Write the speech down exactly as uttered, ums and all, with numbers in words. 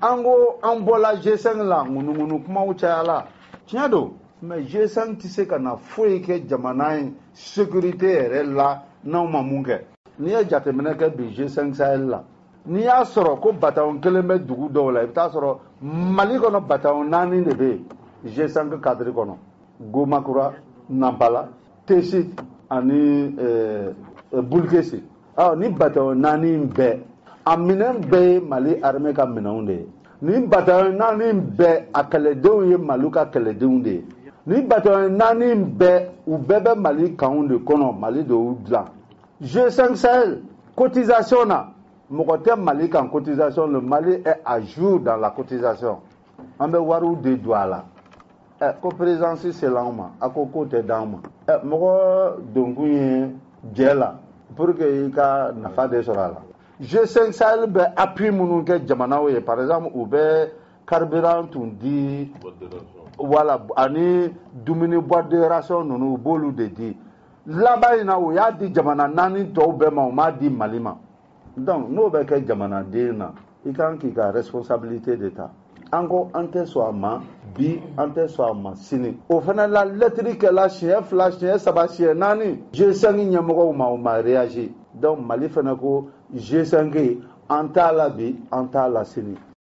an ko an bɔla G cinq la ŋunuŋunu kumaw cayala tiɲɛ don mais G cinq tɛ se ka na foyi kɛ jamana in sécurité yɛrɛ la n'anw ma mun kɛ n'i ye jateminɛ kɛ bi G cinq Sahel la n'i y'a sɔrɔ ko bataillon kelen bɛ dugu dɔw la i bɛ taa sɔrɔ Mali kɔnɔ bataillon naani de bɛ yen G cinq cadre kɔnɔ Gomakura Nampala Tessit ani Bulkesi ni bataillon naani bɛɛ a minɛn bɛɛ ye Mali armée ka minɛnw de ye ni bataillon naani bɛɛ a kɛlɛdenw ye Mali ka kɛlɛdenw de ye ni bataillon naani bɛɛ u bɛɛ bɛ Mali kanw de kɔnɔ Mali de y'u dilan G cinq Sahel cotisation na mɔgɔ tɛ Mali kan cotisation le Mali est à jour dans la cotisation an bɛ wariw de don a la ɛ ko présidence sera anw ma a ko k'o tɛ d'anw ma ɛ mɔgɔ donkun ye jɛ la pour que i ka nafa de sɔrɔ a la G cinq Sahel bɛ appui minnu kɛ jamanaw ye par exemple u bɛ carburant tun di voilà ani dumuni boîte de ration ninnu u b'olu de di laban in na u y'a di jamana naani tɔw bɛɛ ma u m'a di Mali ma donc n'o bɛ kɛ jamanaden na i kan k'i ka responsabilité de ta an ko an tɛ sɔn a ma bi an tɛ sɔn a ma sini o fana la lettre kɛla siɲɛ fila siɲɛ saba siɲɛ naani G cinq ɲɛmɔgɔw ma u ma réagi donc Mali fana ko G cinq an t'a la bi an t'a la sini